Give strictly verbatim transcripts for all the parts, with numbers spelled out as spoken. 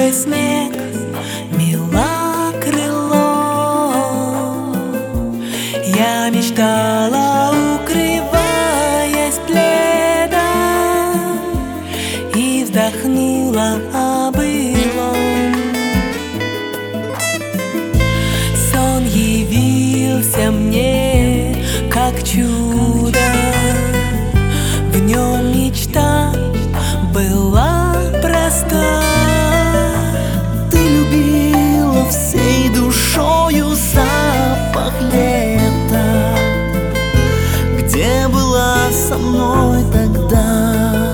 Первый снег мело крыло. Я мечтала, укрываясь пледом, и вздохнула о былом. Сон явился мне как чудо, в нем мечта была проста. Ты любила всей душою запах лета, где была со мной тогда.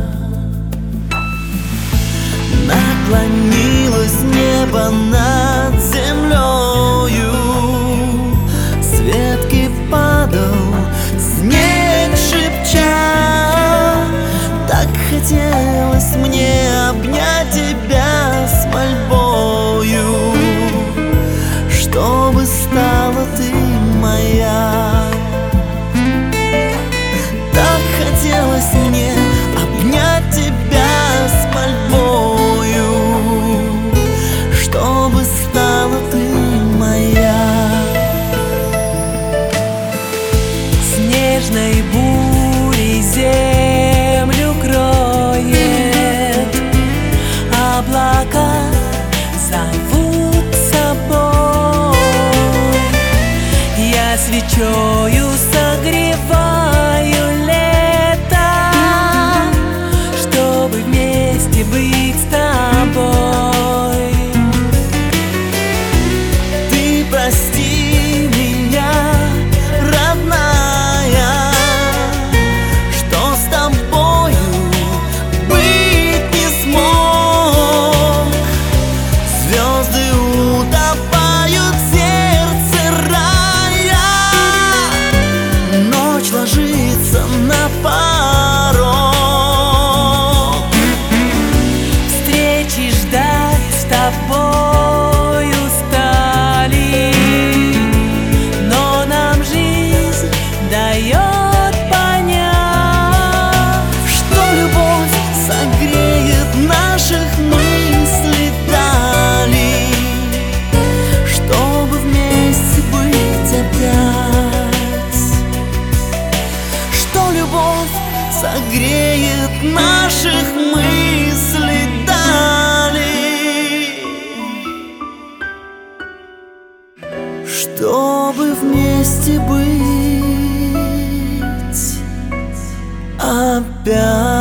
Наклонилось небо над землею, с ветки падал снег, шепча. Так хотелось мне обнять тебя с мольбою, чтобы стала ты моя. Так хотелось мне обнять тебя с мольбою, чтобы стала ты моя. Снежной бурей землю кроет, облака зовут собой. Я свечою согреваю лето, чтобы вместе быть с тобой. Ты прости меня, родная, что с тобою быть не смог. Звезды утопают в сердце рая, ночь ложится на порог. Встречи ждать с тобою стали, но нам жизнь дает понять, Что любовь согреет наших мыслей дали, чтобы вместе быть опять. Что любовь согреет наших мыслей дали, чтобы вместе быть опять.